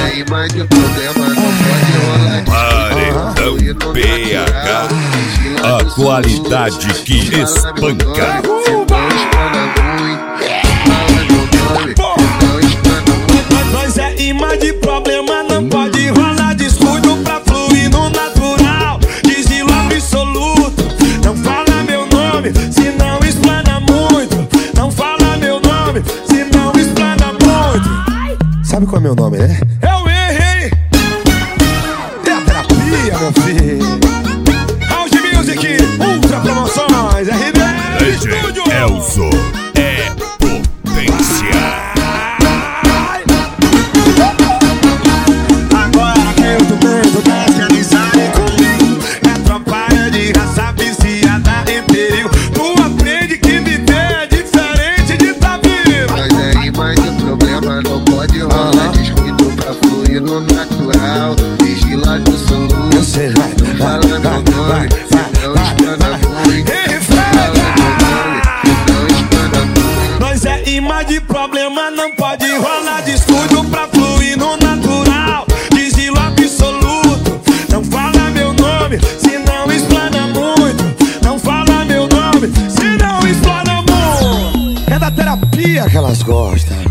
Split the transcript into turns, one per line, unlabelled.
tem mais de problema, não pode rolar.
Paredão PH, a qualidade que espanca.
Nós é imã de problema, não pode rolar descuido pra fluir no natural. Sigilo absoluto, não fala meu nome, se não explana muito. Não fala meu nome, se não explana muito.
Sabe qual é meu nome, né?
Eu errei.
É a terapia, meu filho.
House Music, Ultra Promoções, RD Estúdio.
Elzo é potência.
Agora que eu tô vendo, tá se amizade comigo. É tropa de raça viciada em perigo. Tu aprende que viver é diferente de tá vivo.
Mas aí mais de problema, não pode rolar descuido pra fluir no natural. Sigilo absoluto,
Eu sei, vai,
fala meu nome, se não explana muito. Fala meu nome, se não explana muito.
Nós é imã de problema, não pode rolar descuido pra fluir no natural. Sigilo absoluto, não fala meu nome, se não explana muito. Não fala meu nome, se não explana muito.
É da terapia que elas gostam.